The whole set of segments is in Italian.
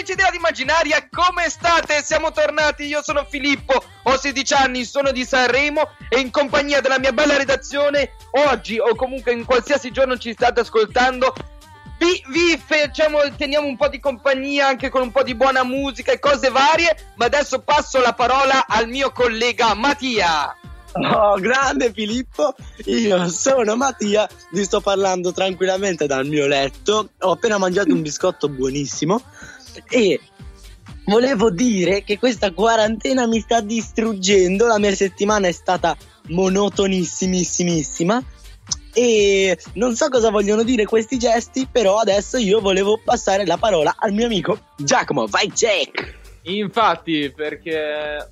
amici di Radio Immaginaria, come state? Siamo tornati, io sono Filippo, ho 16 anni, sono di Sanremo e in compagnia della mia bella redazione, oggi o comunque in qualsiasi giorno ci state ascoltando, teniamo un po' di compagnia anche con un po' di buona musica e cose varie, ma adesso passo la parola al mio collega Mattia. Oh, grande Filippo, io sono Mattia, vi sto parlando tranquillamente dal mio letto, ho appena mangiato un biscotto buonissimo e volevo dire che questa quarantena mi sta distruggendo, la mia settimana è stata monotonissimissimissima e non so cosa vogliono dire questi gesti, però adesso io volevo passare la parola al mio amico Giacomo, vai Jack! Infatti, perché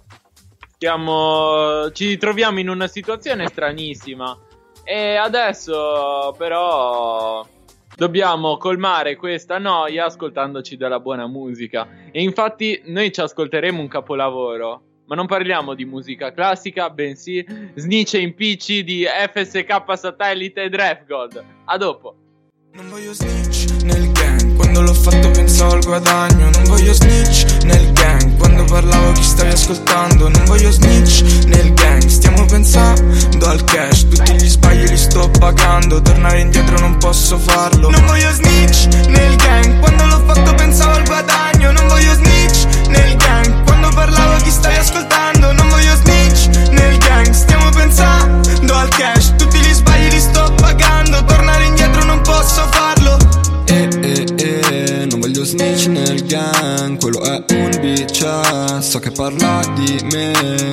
ci troviamo in una situazione stranissima e adesso però dobbiamo colmare questa noia ascoltandoci della buona musica e infatti noi ci ascolteremo un capolavoro, ma non parliamo di musica classica, bensì Snitch e Impicci di FSK Satellite e Draft God. A dopo. Non voglio snitch nel gang, quando l'ho fatto pensavo al guadagno. Non voglio snitch nel gang, quando parlavo chi stavi ascoltando. Non voglio snitch nel gang, stiamo pensando al cash. Tutti gli sbagli li sto pagando, tornare indietro non posso farlo. Non voglio snitch nel gang, quando l'ho fatto pensavo al guadagno. Non voglio snitch nel gang, quando parlavo chi stavi ascoltando. Non voglio snitch nel gang, stiamo pensando al cash. Tutti gli sbagli li sto pagando, tornare indietro non posso farlo. Non voglio snitch nel gang, quello è un bitch, so che parla di me.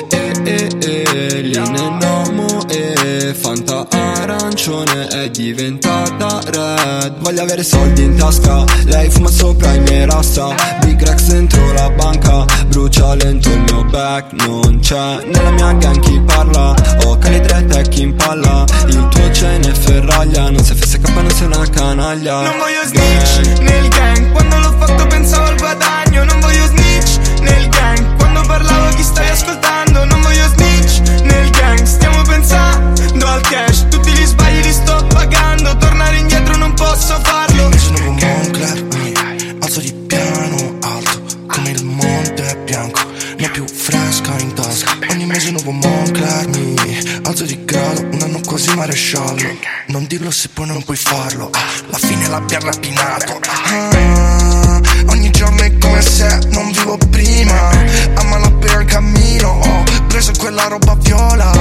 Linea Nomo e Fanta arancione è diventata red. Voglio avere soldi in tasca, lei fuma sopra i miei rassa. Big Rex dentro la banca, brucia lento il mio back. Non c'è nella mia gang chi parla, ho cali dritte e chi impalla. Il tuo chain è ferraglia, non sei FSK, non sei una canaglia. Non voglio snitch nel gang, quando l'ho fatto pensavo al guadagno. Non voglio snitch nel gang, quando parlavo chi stai ascoltando. Non voglio snitch nel gang, stiamo pensando al cash. Tutti gli sbagli li sto pagando, tornare indietro non posso farlo. Ogni mese nuovo Moncler, alzo di piano alto come il monte bianco, ne ho più fresca in tasca. Ogni mese nuovo Moncler, alzo di grado, un anno quasi maresciallo. Non dirlo se poi non puoi farlo, alla fine l'abbiamo rapinato. Ogni giorno è come se non vivo prima, a malapena il cammino, ho preso quella roba viola.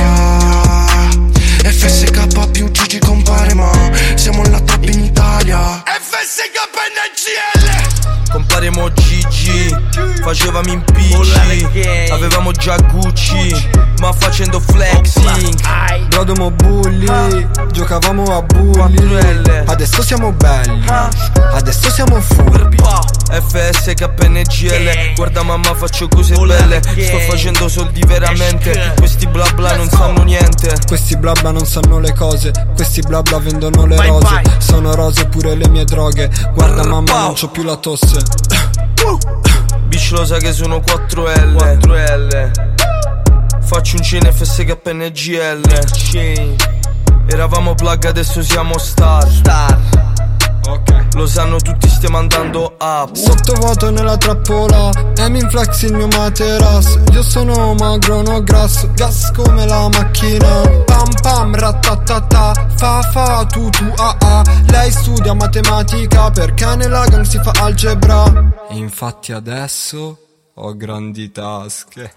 FSK più Gigi compare, ma siamo là troppi in Italia. FSK NGL, comparemo Gigi, facevamo impicci, avevamo già Gucci, ma facendo flexing. Brodomo bulli, giocavamo a bulli. Adesso siamo belli, adesso siamo furbi. FSK NGL, guarda mamma faccio cose belle, sto facendo soldi veramente. Questi bla bla non sanno niente, questi bla bla non sanno le cose, questi bla bla vendono le rose. Sono rose pure le mie droghe, guarda mamma non c'ho più la tosse. Bitch lo sa che sono 4L. Faccio un chain FSK NGL. Eravamo plug, adesso siamo star. Ok, lo sanno tutti, stiamo andando up. Sottovuoto nella trappola, Emin Flex il mio materasso. Io sono magro, no grasso, gas come la macchina. Pam pam, ratatata, fa, tu, lei studia matematica perché nella gang si fa algebra. Infatti adesso ho grandi tasche.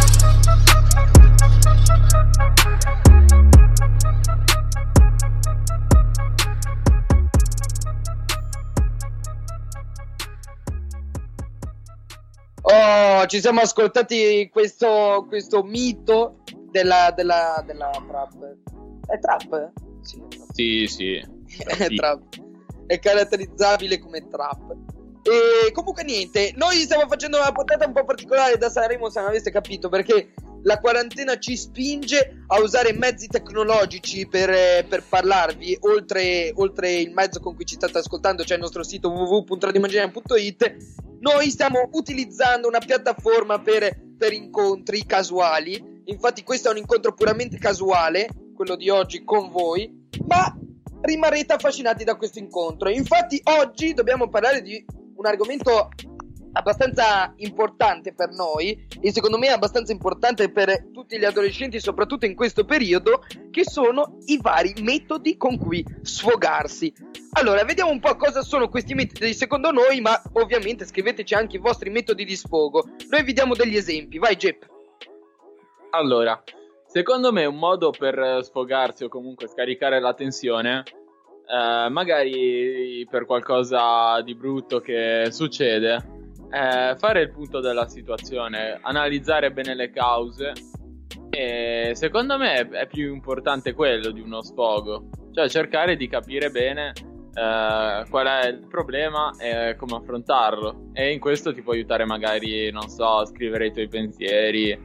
Oh, ci siamo ascoltati questo mito della trap. È trap? Sì. È trap. È caratterizzabile come trap. E comunque niente, noi stiamo facendo una puntata un po' particolare da Sanremo, se non aveste capito, perché la quarantena ci spinge a usare mezzi tecnologici per parlarvi, oltre il mezzo con cui ci state ascoltando, cioè il nostro sito www.radioimmaginaria.it. Noi stiamo utilizzando una piattaforma per incontri casuali. Infatti questo è un incontro puramente casuale, quello di oggi con voi, ma rimarrete affascinati da questo incontro. Infatti oggi dobbiamo parlare di un argomento abbastanza importante per noi, e secondo me è abbastanza importante per tutti gli adolescenti, soprattutto in questo periodo, che sono i vari metodi con cui sfogarsi. Allora, vediamo un po' cosa sono questi metodi secondo noi, ma ovviamente scriveteci anche i vostri metodi di sfogo. Noi vi diamo degli esempi, vai Gep. Allora, secondo me un modo per sfogarsi o comunque scaricare la tensione, magari per qualcosa di brutto che succede, fare il punto della situazione, analizzare bene le cause, e secondo me è più importante quello di uno sfogo, cioè cercare di capire bene qual è il problema e come affrontarlo, e in questo ti può aiutare magari, non so, a scrivere i tuoi pensieri,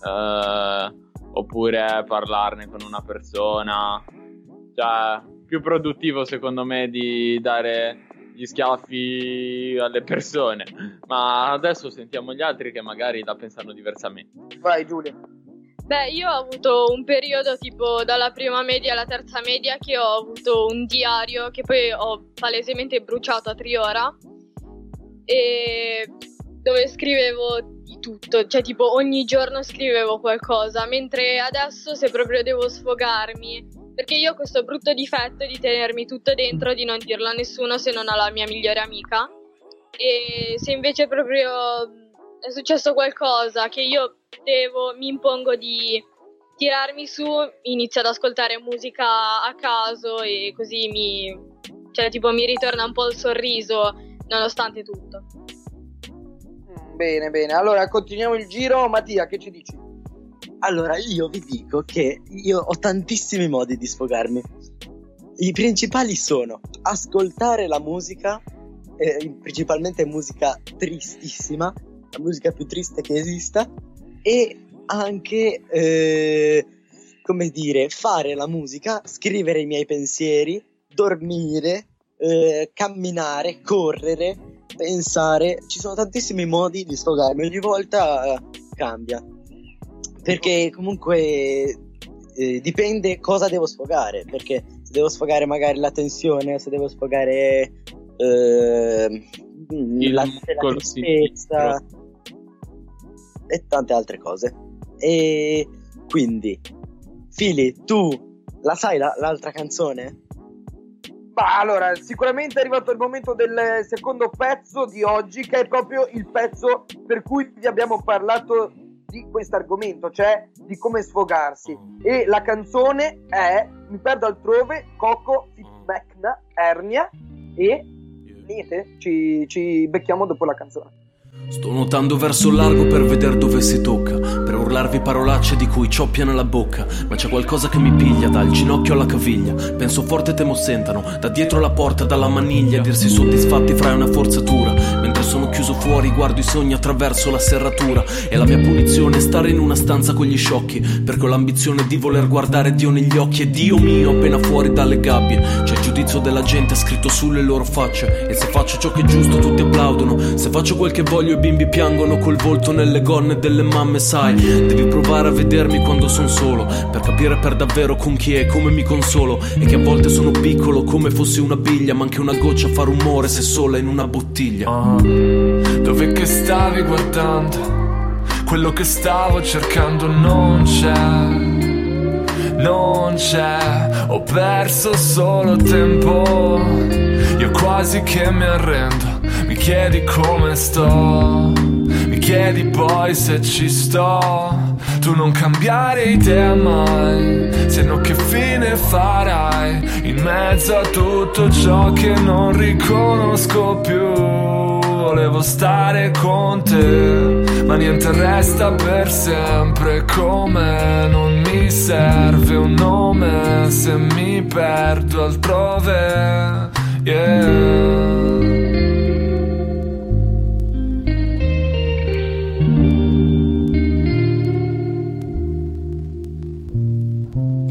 oppure parlarne con una persona. Cioè, più produttivo secondo me di dare gli schiaffi alle persone. Ma adesso sentiamo gli altri che magari la pensano diversamente. Vai Giulia. Beh, io ho avuto un periodo tipo dalla prima media alla terza media che ho avuto un diario che poi ho palesemente bruciato a Triora, e dove scrivevo di tutto, cioè tipo ogni giorno scrivevo qualcosa, mentre adesso se proprio devo sfogarmi, perché io ho questo brutto difetto di tenermi tutto dentro, di non dirlo a nessuno se non alla mia migliore amica, e se invece proprio è successo qualcosa che io mi impongo di tirarmi su, inizio ad ascoltare musica a caso e così mi ritorna un po' il sorriso nonostante tutto. Bene, allora continuiamo il giro. Mattia, che ci dici? Allora, io vi dico che io ho tantissimi modi di sfogarmi. I principali sono ascoltare la musica, principalmente musica tristissima, la musica più triste che esista, e anche, fare la musica, scrivere i miei pensieri, dormire, camminare, correre, pensare. Ci sono tantissimi modi di sfogarmi, ogni volta cambia, perché comunque dipende cosa devo sfogare, perché se devo sfogare magari la tensione, se devo sfogare la tristezza e tante altre cose. E quindi Fili, tu la sai l'altra canzone? Allora, sicuramente è arrivato il momento del secondo pezzo di oggi, che è proprio il pezzo per cui vi abbiamo parlato di questo argomento, cioè di come sfogarsi. E la canzone è Mi perdo altrove, Coco Feedbackna Ernia, e niente, ci becchiamo dopo la canzone. Sto nuotando verso il largo per vedere dove si tocca, per urlarvi parolacce di cui cioppia nella bocca, ma c'è qualcosa che mi piglia dal ginocchio alla caviglia. Penso forte temo sentano da dietro la porta, dalla maniglia, dirsi soddisfatti fra una forzatura. Mentre sono chiuso fuori guardo i sogni attraverso la serratura, e la mia punizione è stare in una stanza con gli sciocchi, perché ho l'ambizione di voler guardare Dio negli occhi. E Dio mio, appena fuori dalle gabbie c'è il giudizio della gente scritto sulle loro facce, e se faccio ciò che è giusto tutti applaudono, se faccio quel che voglio i bimbi piangono col volto nelle gonne delle mamme. Sai, devi provare a vedermi quando son solo, per capire per davvero con chi è e come mi consolo, e che a volte sono piccolo come fossi una biglia, ma anche una goccia fa rumore se sola in una bottiglia. Dove che stavi guardando? Quello che stavo cercando non c'è, ho perso solo tempo, io quasi che mi arrendo. Mi chiedi come sto, mi chiedi poi se ci sto. Tu non cambiare idea mai, se no che fine farai in mezzo a tutto ciò che non riconosco più. Volevo stare con te, ma niente resta per sempre come. Non mi serve un nome se mi perdo altrove, yeah.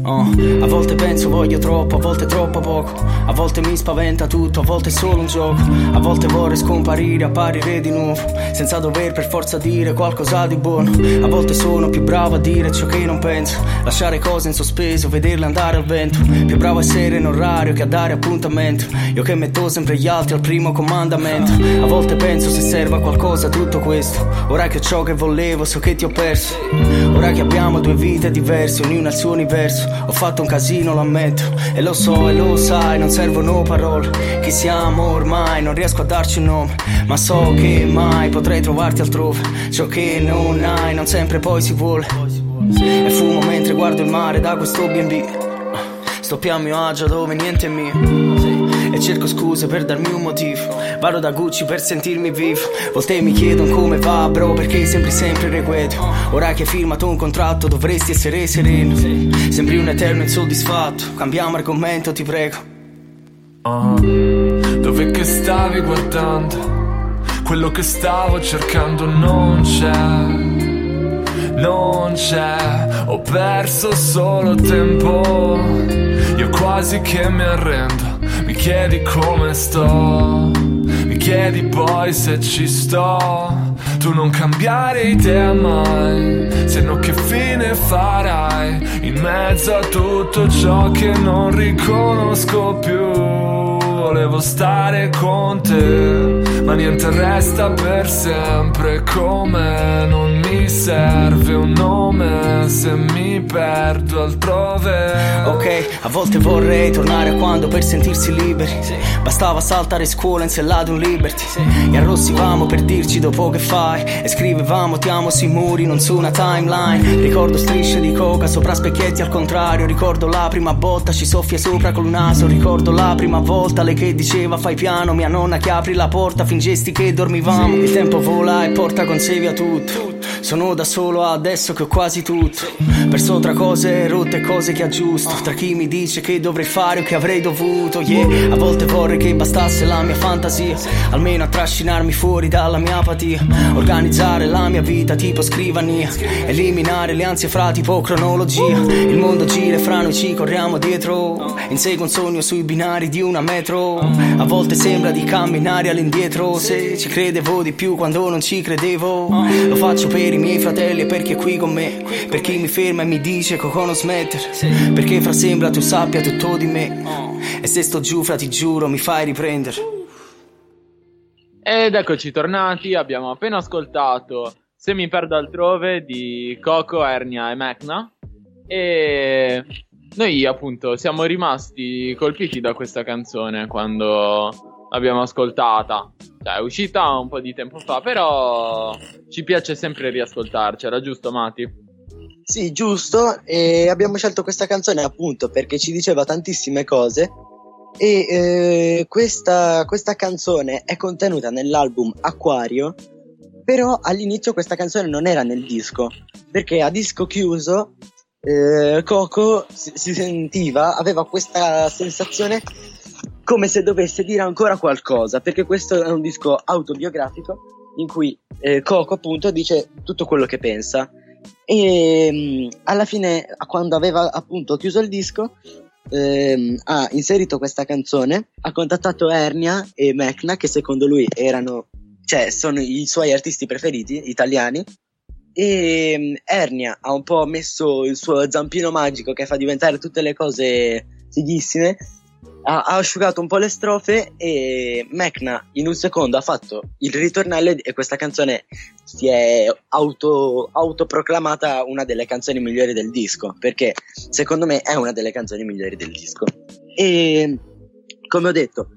A volte penso voglio troppo, a volte troppo poco. A volte mi spaventa tutto, a volte è solo un gioco. A volte vorrei scomparire, apparire di nuovo, senza dover per forza dire qualcosa di buono. A volte sono più bravo a dire ciò che non penso, lasciare cose in sospeso, vederle andare al vento. Più bravo a essere in orario che a dare appuntamento, io che metto sempre gli altri al primo comandamento. A volte penso se serva a qualcosa tutto questo, ora che ho ciò che volevo so che ti ho perso. Ora che abbiamo due vite diverse, ognuna al suo universo. Ho fatto un casino, lo ammetto, e lo so e lo sai, non servono parole. Chi siamo ormai, non riesco a darci un nome, ma so che mai potrei trovarti altrove. Ciò che non hai, non sempre poi si vuole. E fumo mentre guardo il mare da questo B&B. Sto più a mio agio dove niente è mio. E cerco scuse per darmi un motivo. Vado da Gucci per sentirmi vivo. Volte mi chiedono come va bro, perché sembri sempre irrequieto. Ora che hai firmato un contratto dovresti essere sereno. Sembri un eterno insoddisfatto. Cambiamo argomento ti prego. Dove che stavi guardando? Quello che stavo cercando non c'è, non c'è. Ho perso solo tempo, io quasi che mi arrendo. Mi chiedi come sto, mi chiedi poi se ci sto. Tu non cambiare idea mai, se no che fine farai in mezzo a tutto ciò che non riconosco più. Volevo stare con te, ma niente resta per sempre come. Non mi serve un nome se mi perdo altrove. Ok, a volte vorrei tornare a quando per sentirsi liberi bastava saltare scuola insellato un Liberty. E arrossivamo per dirci dopo che fai, e scrivevamo ti amo sui muri, non su una timeline. Ricordo strisce di coca sopra specchietti al contrario. Ricordo la prima botta, ci soffia sopra col naso. Ricordo la prima volta lei che diceva fai piano, mia nonna che apri la porta, fingesti che dormivamo. Il tempo vola e porta con sé via tutto. Sono da solo adesso che ho quasi tutto, perso tra cose rotte e cose che aggiusto, tra chi mi dice che dovrei fare o che avrei dovuto. Yeah, a volte vorrei che bastasse la mia fantasia, almeno a trascinarmi fuori dalla mia apatia. Organizzare la mia vita tipo scrivania, eliminare le ansie fra tipo cronologia. Il mondo gira e fra noi ci corriamo dietro, inseguo un sogno sui binari di una metro. A volte sembra di camminare all'indietro, se ci credevo di più quando non ci credevo. Lo faccio per i miei fratelli e per chi è qui con me, per chi mi ferma e mi dice Coco non smettere, perché fra sembra tu sappia tutto di me, e se sto giù fra ti giuro mi fai riprendere. Ed eccoci tornati, abbiamo appena ascoltato Se mi perdo altrove di Coco, Ernia e Mecna, e noi appunto siamo rimasti colpiti da questa canzone quando l'abbiamo ascoltata. Cioè, è uscita un po' di tempo fa, però ci piace sempre riascoltarcela, giusto Mati? Sì, giusto, e abbiamo scelto questa canzone appunto perché ci diceva tantissime cose e questa canzone è contenuta nell'album Acquario, però all'inizio questa canzone non era nel disco, perché a disco chiuso Coco si sentiva, aveva questa sensazione come se dovesse dire ancora qualcosa, perché questo è un disco autobiografico in cui Coco appunto dice tutto quello che pensa. E alla fine, quando aveva appunto chiuso il disco, ha inserito questa canzone, ha contattato Ernia e Mecna, che secondo lui sono i suoi artisti preferiti italiani, e Ernia ha un po' messo il suo zampino magico che fa diventare tutte le cose fighissime, ha asciugato un po' le strofe, e Mecna in un secondo ha fatto il ritornello e questa canzone si è autoproclamata una delle canzoni migliori del disco, perché secondo me è una delle canzoni migliori del disco. E come ho detto,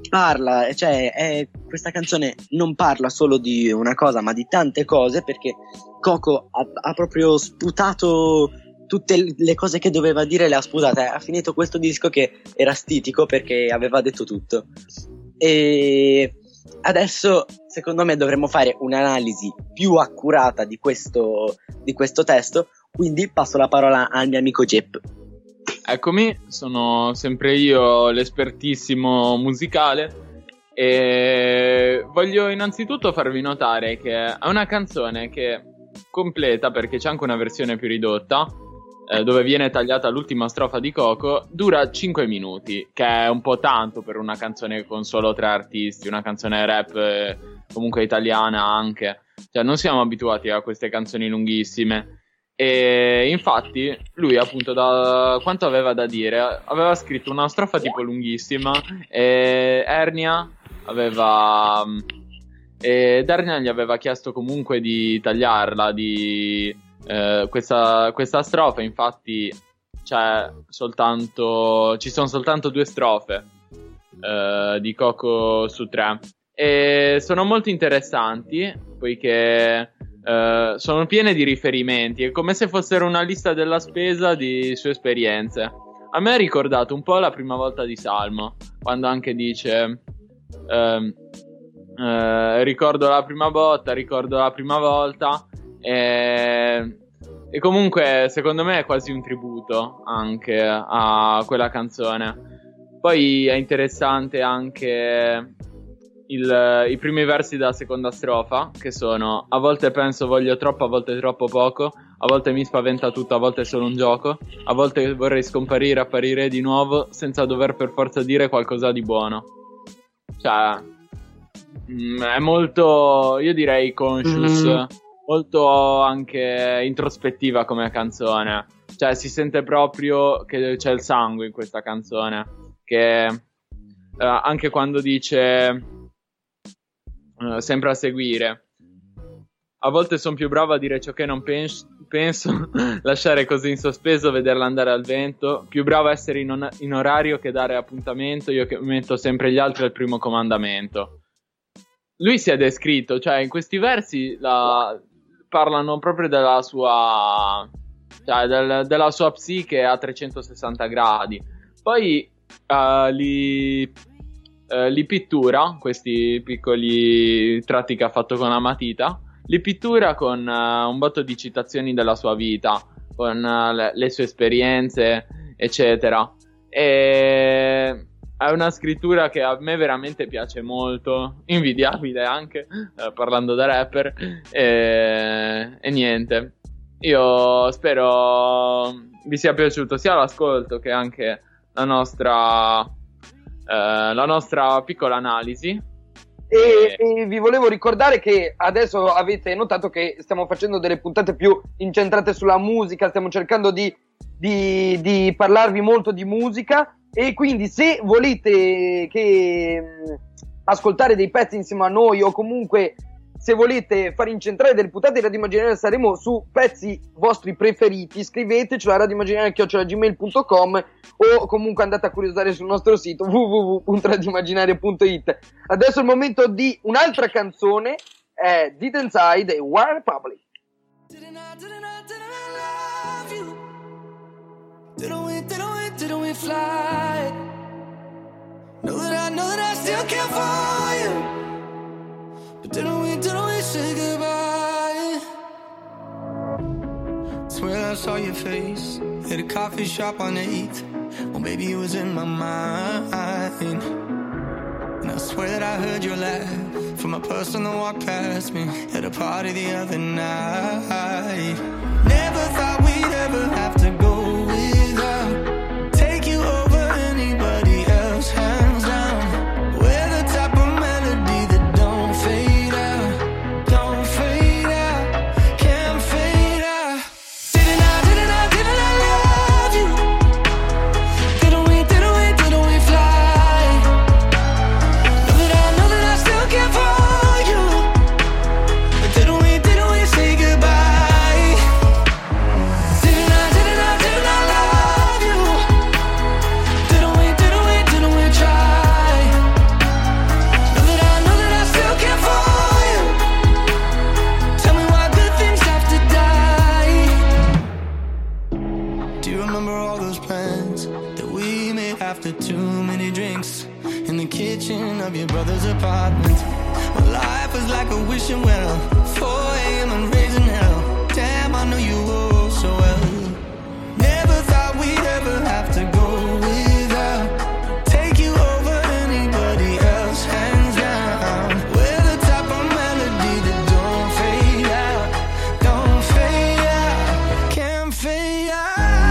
questa canzone non parla solo di una cosa ma di tante cose, perché Coco ha proprio sputato tutte le cose che doveva dire, le ha sputate. Ha finito questo disco che era stitico perché aveva detto tutto, e adesso secondo me dovremmo fare un'analisi più accurata di questo testo, quindi passo la parola al mio amico Jepp. Eccomi, sono sempre io l'espertissimo musicale e voglio innanzitutto farvi notare che è una canzone che completa, perché c'è anche una versione più ridotta, dove viene tagliata l'ultima strofa di Coco, dura 5 minuti, che è un po' tanto per una canzone con solo 3 artisti, una canzone rap comunque italiana anche, cioè non siamo abituati a queste canzoni lunghissime. E infatti lui, appunto, da quanto aveva da dire, aveva scritto una strofa tipo lunghissima, e Ernia gli aveva chiesto comunque di tagliarla, di questa strofa. Infatti ci sono soltanto 2 strofe di Coco su 3, e sono molto interessanti poiché sono piene di riferimenti, è come se fossero una lista della spesa di sue esperienze. A me ha ricordato un po' la prima volta di Salmo, quando anche dice ricordo la prima volta, e comunque secondo me è quasi un tributo anche a quella canzone. Poi è interessante anche i primi versi della seconda strofa, che sono: a volte penso voglio troppo, a volte troppo poco, a volte mi spaventa tutto, a volte è solo un gioco, a volte vorrei scomparire, apparire di nuovo senza dover per forza dire qualcosa di buono. Cioè è molto, io direi, conscious, molto anche introspettiva come canzone. Cioè si sente proprio che c'è il sangue in questa canzone, che anche quando dice sempre a seguire: a volte sono più bravo a dire ciò che non penso, lasciare così in sospeso, vederla andare al vento, più bravo a essere in orario che dare appuntamento, io che metto sempre gli altri al primo comandamento. Lui si è descritto, cioè in questi versi parlano proprio della sua, cioè della sua psiche a 360 gradi. Poi li pittura, questi piccoli tratti che ha fatto con la matita, li pittura con un botto di citazioni della sua vita, con le sue esperienze, eccetera. E è una scrittura che a me veramente piace molto, invidiabile anche, parlando da rapper, e niente. Io spero vi sia piaciuto sia l'ascolto che anche la nostra piccola analisi. E vi volevo ricordare che adesso avete notato che stiamo facendo delle puntate più incentrate sulla musica, stiamo cercando di parlarvi molto di musica, e quindi se volete ascoltare dei pezzi insieme a noi, o comunque se volete far incentrare delle puntate di Radio Immaginaria saremo su pezzi vostri preferiti, scriveteci a radioimmaginaria@gmail.com, o comunque andate a curiosare sul nostro sito www.radioimmaginaria.it. Adesso è il momento di un'altra canzone, è Dead Inside e One Republic. Didn't we fly? Know that I still care for you, but didn't we say goodbye? Swear I saw your face at a coffee shop on 8th. Oh baby, it was in my mind. And I swear that I heard your laugh from a person that walked past me at a party the other night. Never thought we'd ever have to go without. Take you over anybody else, hands down. We're the type of melody that don't fade out, can't fade out. Didn't I love you? Didn't we fly? Know that I still care for you, but didn't we say goodbye? Didn't I love you? Didn't we try? Know that I still care for you. Tell me why good things have to die. Do you remember all those plans that we made after too many drinks in the kitchen of your brother's apartment? Well, life was like a wishing well, 4 a.m. and raising hell. Damn, I know you all so well. Never thought we'd ever have to go without. Take you over anybody else, hands down. We're the type of melody that don't fade out, can't fade out.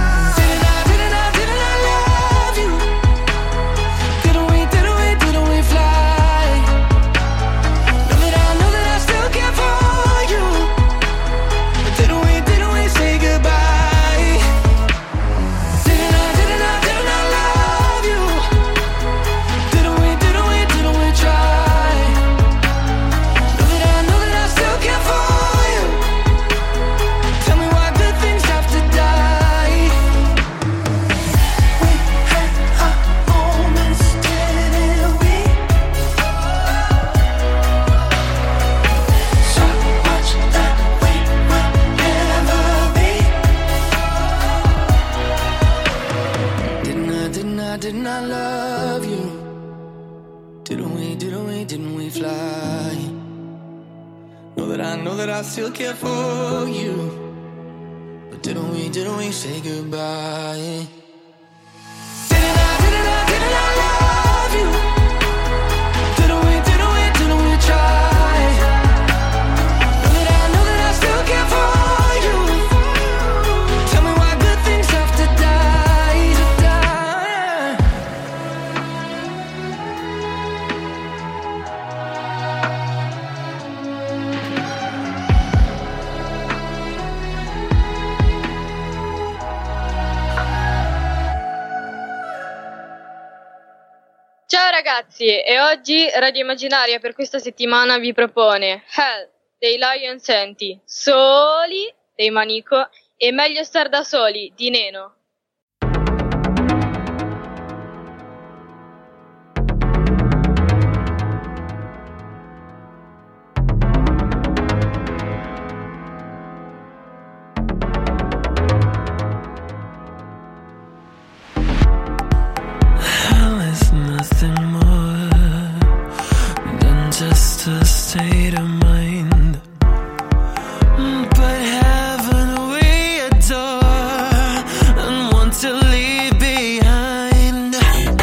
Didn't we fly? Know that I still care for you. But didn't we say goodbye? Didn't I love you? Didn't we try? Know that I still care for you. Tell me why good things have to die. Ciao ragazzi, e oggi Radio Immaginaria per questa settimana vi propone Hell dei Lion Senti, Soli dei Manico e Meglio star da soli di Neno. Nothing more than just a state of mind, but heaven we adore and want to leave behind.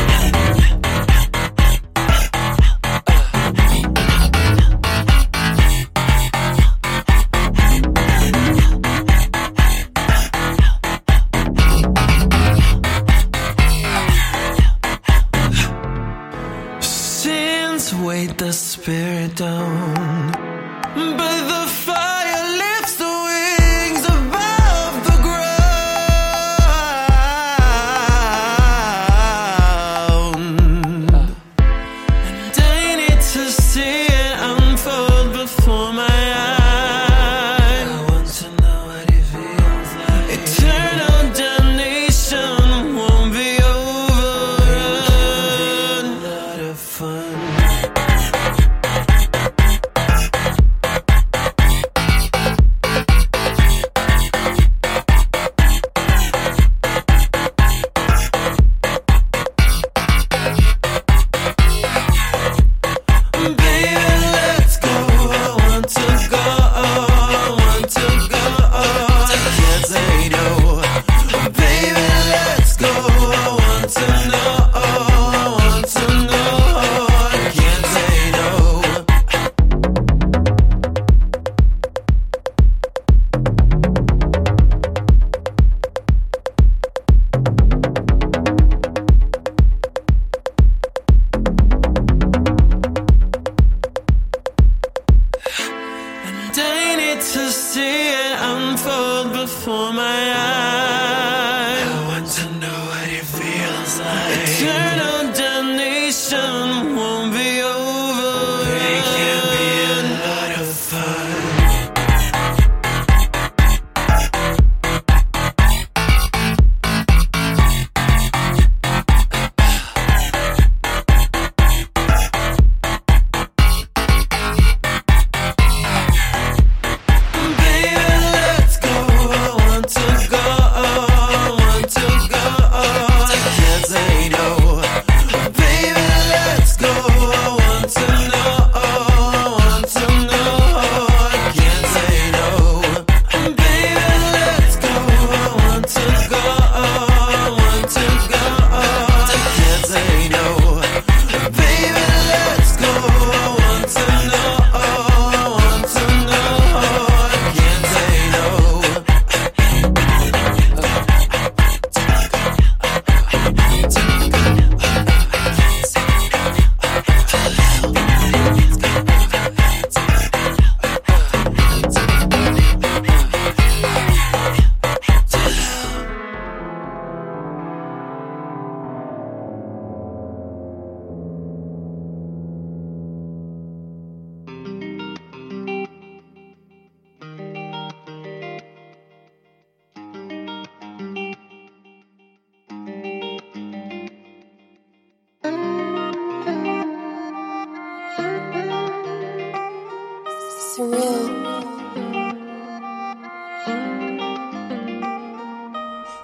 Weight the spirit down, but the fire lifts the wings above the ground, and I need to see it unfold before my eyes. I want to know what it feels like. Eternal damnation won't be over. A lot of fun.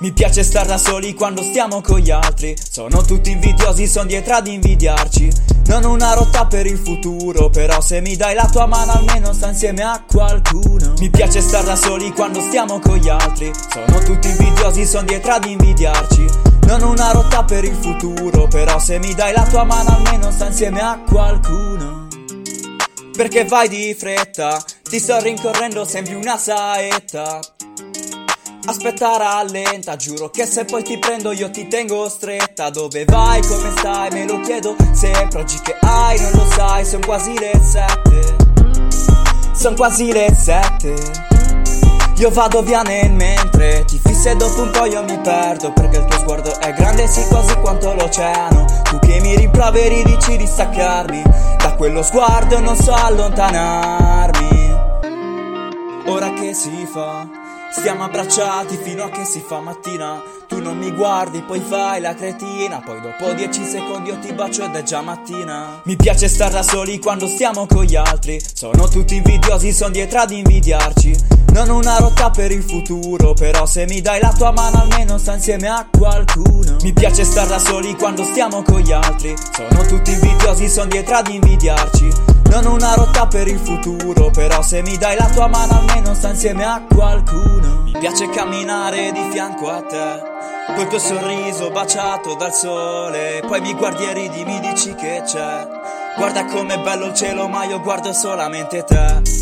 Mi piace star da soli quando stiamo con gli altri. Sono tutti invidiosi, son dietro ad invidiarci. Non una rotta per il futuro, però se mi dai la tua mano almeno sta insieme a qualcuno. Mi piace star da soli quando stiamo con gli altri. Sono tutti invidiosi, son dietro ad invidiarci. Non una rotta per il futuro, però se mi dai la tua mano almeno sta insieme a qualcuno. Perché vai di fretta, ti sto rincorrendo, sembri una saetta. Aspetta, rallenta, giuro che se poi ti prendo io ti tengo stretta. Dove vai, come stai, me lo chiedo sempre. Oggi che hai, non lo sai, son quasi le 7. Son quasi le 7. Io vado via nel mentre ti fissi e dopo un po' io mi perdo. Perché il tuo sguardo è grande sì quasi quanto l'oceano. Tu che mi rimproveri dici di staccarmi da quello sguardo, non so allontanarmi. Ora che si fa? Stiamo abbracciati fino a che si fa mattina. Tu non mi guardi, poi fai la cretina. Poi dopo 10 secondi io ti bacio ed è già mattina. Mi piace star da soli quando stiamo con gli altri. Sono tutti invidiosi, son dietro ad invidiarci. Non una rotta per il futuro, però se mi dai la tua mano almeno sta insieme a qualcuno. Mi piace star da soli quando stiamo con gli altri. Sono tutti invidiosi, son dietro ad invidiarci. Non una rotta per il futuro, però se mi dai la tua mano almeno sta insieme a qualcuno. Mi piace camminare di fianco a te, col tuo sorriso baciato dal sole. Poi mi guardi e ridi, mi dici che c'è. Guarda com'è bello il cielo, ma io guardo solamente te.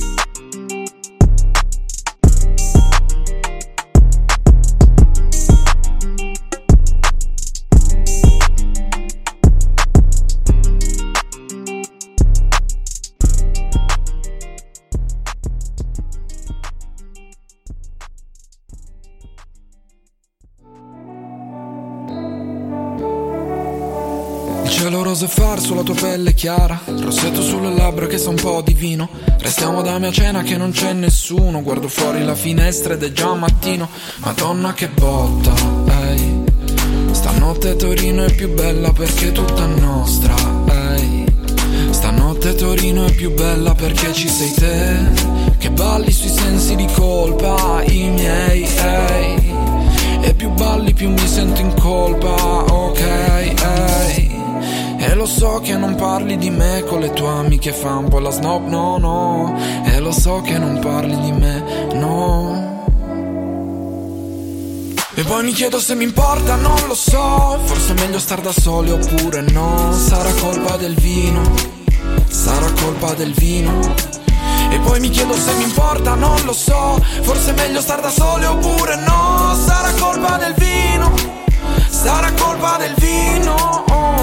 Cielo rose far sulla tua pelle chiara, rossetto sulle labbra che sa un po' di vino. Restiamo da mia cena che non c'è nessuno. Guardo fuori la finestra ed è già mattino. Madonna che botta, ehi. Stanotte Torino è più bella perché è tutta nostra, ehi. Stanotte Torino è più bella perché ci sei te, che balli sui sensi di colpa, i miei, ehi. E più balli più mi sento in colpa, ok, ehi. E lo so che non parli di me con le tue amiche, fa un po' la snob, no, no. E lo so che non parli di me, no. E poi mi chiedo se mi importa, non lo so. Forse è meglio star da soli oppure no. Sarà colpa del vino, sarà colpa del vino. E poi mi chiedo se mi importa, non lo so. Forse è meglio star da soli oppure no. Sarà colpa del vino, sarà colpa del vino.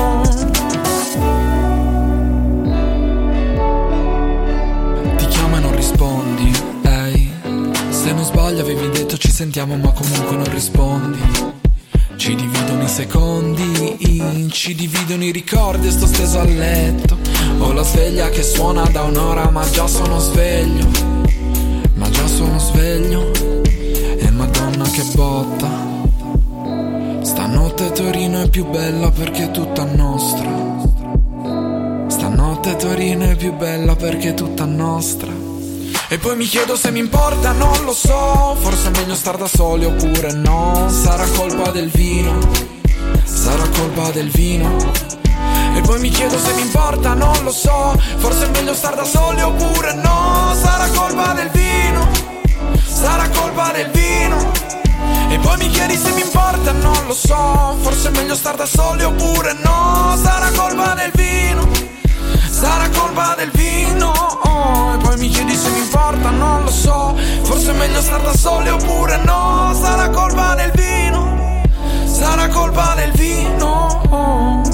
Ti chiamo e non rispondi, ehi. Se non sbaglio avevi detto ci sentiamo ma comunque non rispondi. Ci dividono i secondi, ci dividono i ricordi e sto steso a letto. Ho la sveglia che suona da un'ora ma già sono sveglio. Ma già sono sveglio. E madonna che botta. Stanotte Torino è più bella perché è tutta nostra. Stanotte Torino è più bella perché è tutta nostra. E poi mi chiedo se mi importa, non lo so. Forse è meglio star da soli oppure no. Sarà colpa del vino, sarà colpa del vino. E poi mi chiedo se mi importa, non lo so. Forse è meglio star da soli oppure no. Sarà colpa del vino, sarà colpa del vino. E poi mi chiedi se mi importa, non lo so. Forse è meglio star da soli oppure no. Sarà colpa del vino, sarà colpa del vino. E poi mi chiedi se mi importa, non lo so. Forse è meglio star da soli oppure no. Sarà colpa del vino, sarà colpa del vino.